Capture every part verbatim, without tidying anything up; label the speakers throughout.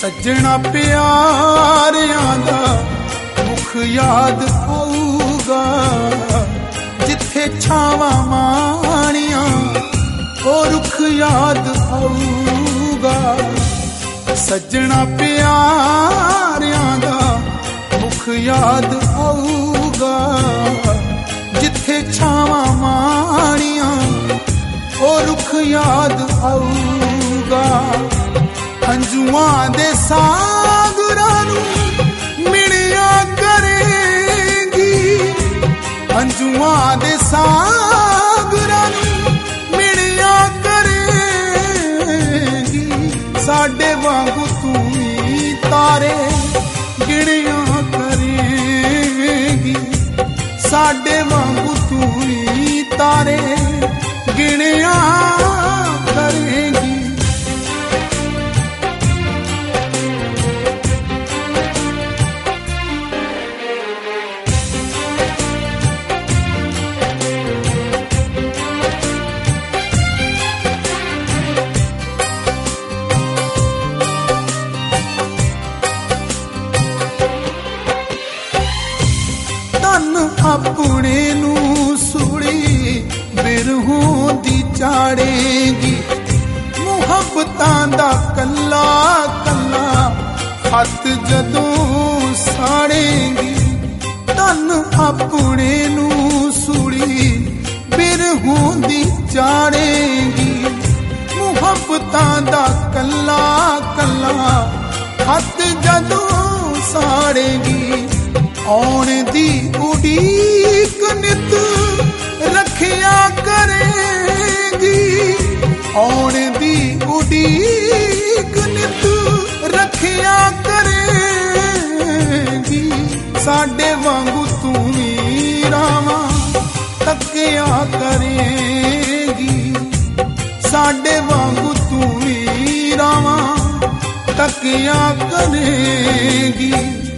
Speaker 1: सजना प्यारियां दा मुख याद आऊगा, जिथे छावां माणियां ओ रुख याद आऊगा। सजना प्यारियां दा मुख याद आऊगा, जिथे छावां माणियां ओ रुख याद आऊगा। हंजुआं दे सागरां नूं मिलिया करेंगी, हंजुआं दे सागरां नूं मिलिया करेंगी। साडे वांगू तू ही तारे गिणिया करेंगी, साडे वांगू तू ही तारे गिणिया करेंगी। अपने नू सूड़ी बिरहों दी चाड़ेगी, मुहब्बतां दा कल्ला कल्ला हथ जदों साड़ेगी। तन अपने नू सूड़ी बिरहों दी चाड़ेगी, मुहब्बतां दा कल्ला कल्ला हथ जदों साड़ेगी। आउण दी उड़ीक नित रखिया करेगी, आउण दी उड़ीक नित रखिया करेगी। साडे वांगू तू ही रावां तकिया करेगी, साडे वांगू तू ही रावां तकिया करेगी।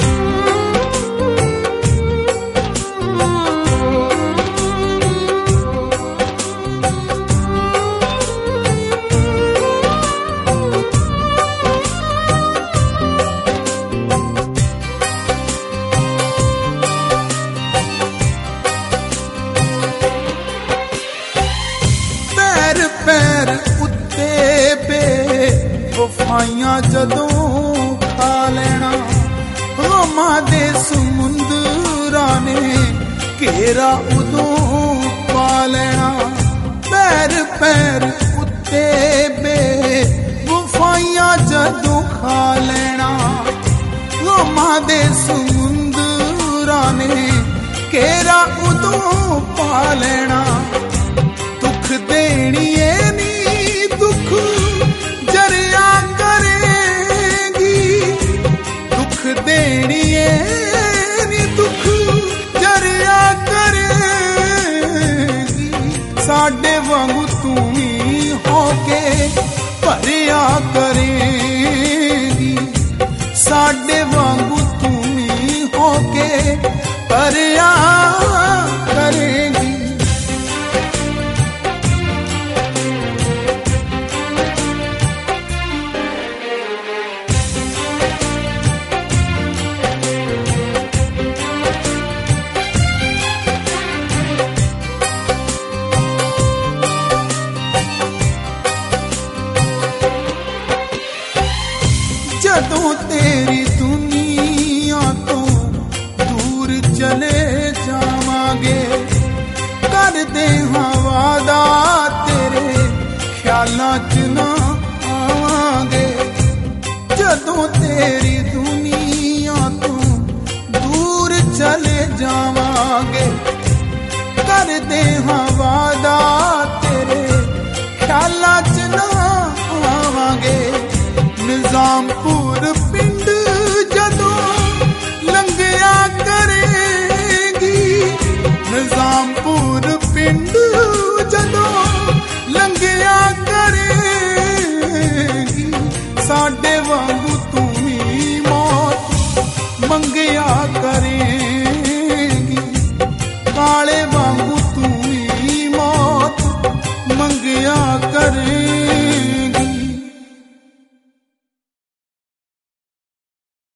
Speaker 1: पैर उत्ते पे वफाइयां जदों खा लेना, रोमा दे समुंदरां ने घेरा उदों पा लेना। पैर पैर उत्ते पे वफाइयां जदों खा लेना, रोमा दे समुंदरां ने घेरा उदों पा लेना। दुख देणिए नी दुख जरिया करेगी, दुख देणिए नी दुख जरिया करेगी। साडे वांगू तू ही होके भरिया करेगी, साडे वांगू तू ही होके भरिया करेगी। जदों तेरी दुनिया तो दूर चले जावांगे, कर दे हाँ वादा तेरे ख्यालां च ना आवांगे। जदों तेरी दुनिया तो दूर चले जावांगे, कर दे हाँ वादा